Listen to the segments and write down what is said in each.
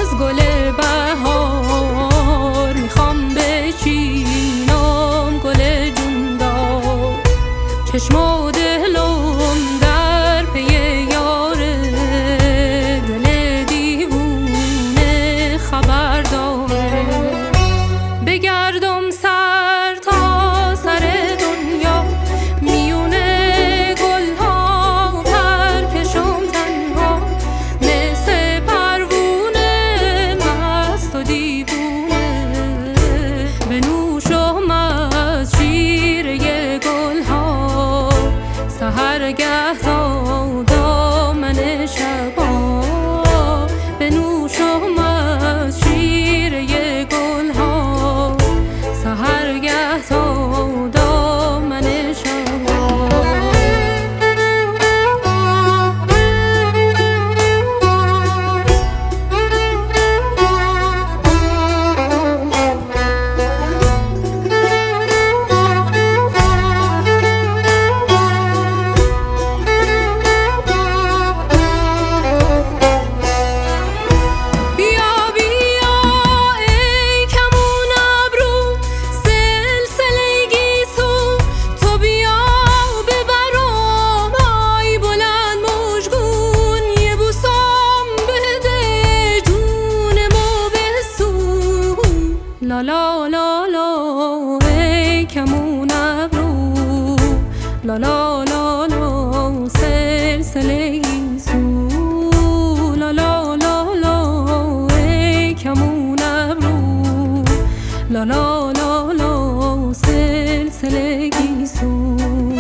از گل بهار میخوام بچینم گل جوندار، چشم و دلم در پی یاره، دل دیوونه خبر داره. بگردم سر تا سر دنیا میونه گلها پرکشم تنها، مثل پروونه مست و دیوونه، بنوشم از شیره گلها سحرگه تا دامن شبا، بنوشم از شیره گلها سحرگه تا دامن شبا. لا لا لا لا ای کمون ابرو، لا لا لا لا سلسله گیسو، لا لا لا لا ای کمون ابرو، لا لا لا لا سلسله گیسو.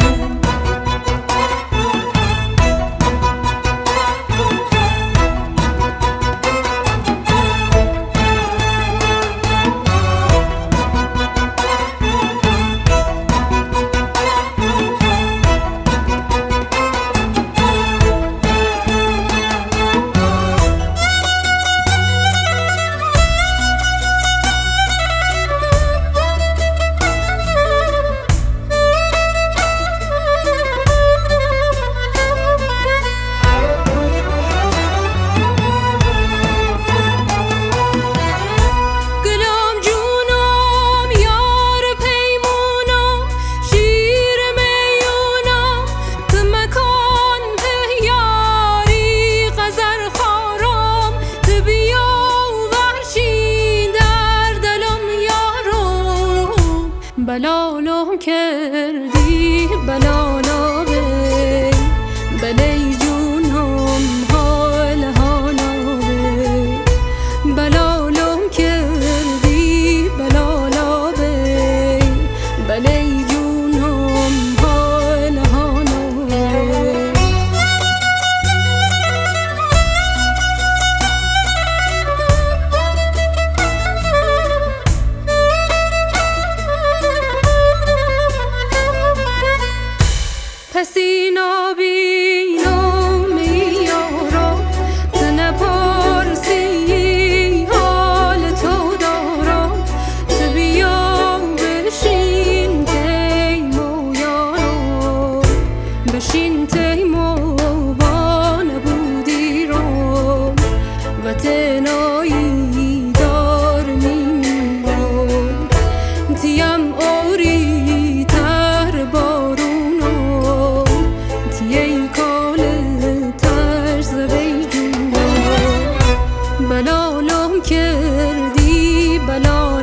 بلالم کردی بلالا بی، بلی جونم حال حالا بی، بلالم کردی بلالا بی، بلی جونم حال حالا بی. پس اینا بینم یارا تو نپرسی حال تو دارا، تو بیا بشین تیمو یارا، بشین تیمو با نبودی رو و تنایی دار میمیرم، تیم اوری تر بارو بلالم کردی بلا